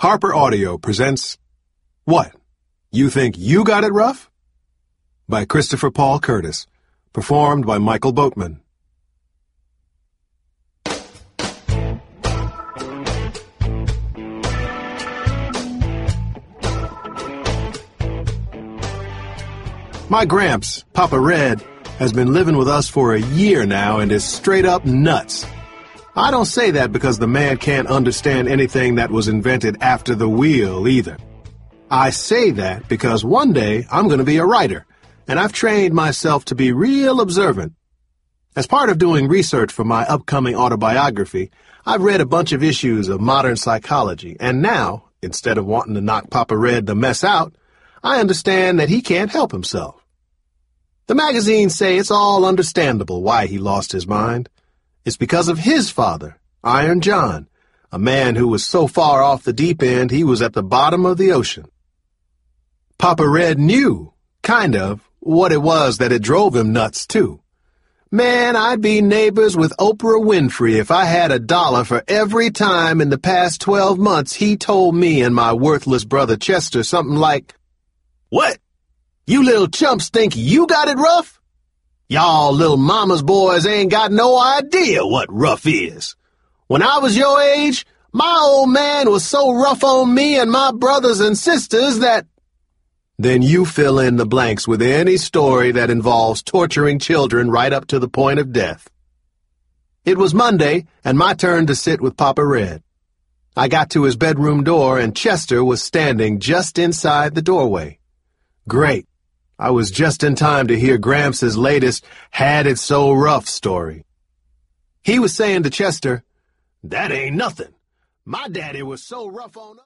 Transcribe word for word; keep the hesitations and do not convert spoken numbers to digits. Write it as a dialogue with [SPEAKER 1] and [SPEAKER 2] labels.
[SPEAKER 1] Harper Audio presents What? You Think You Got It Rough? By Christopher Paul Curtis. Performed by Michael Boatman. My Gramps, Papa Red, has been living with us for a year now and is straight up nuts. I don't say that because the man can't understand anything that was invented after the wheel either. I say that because one day I'm going to be a writer, and I've trained myself to be real observant. As part of doing research for my upcoming autobiography, I've read a bunch of issues of modern psychology, and now, instead of wanting to knock Papa Red the mess out, I understand that he can't help himself. The magazines say it's all understandable why he lost his mind. It's because of his father, Iron John, a man who was so far off the deep end he was at the bottom of the ocean. Papa Red knew, kind of, what it was that had drove him nuts, too. Man, I'd be neighbors with Oprah Winfrey if I had a dollar for every time in the past twelve months he told me and my worthless brother Chester something like, "What? You little chumps think you got it rough? Y'all little mama's boys ain't got no idea what rough is. When I was your age, my old man was so rough on me and my brothers and sisters that—" Then you fill in the blanks with any story that involves torturing children right up to the point of death. It was Monday, and my turn to sit with Papa Red. I got to his bedroom door, and Chester was standing just inside the doorway. Great. I was just in time to hear Gramps' latest had it so rough story. He was saying to Chester, "That ain't nothing. My daddy was so rough on us."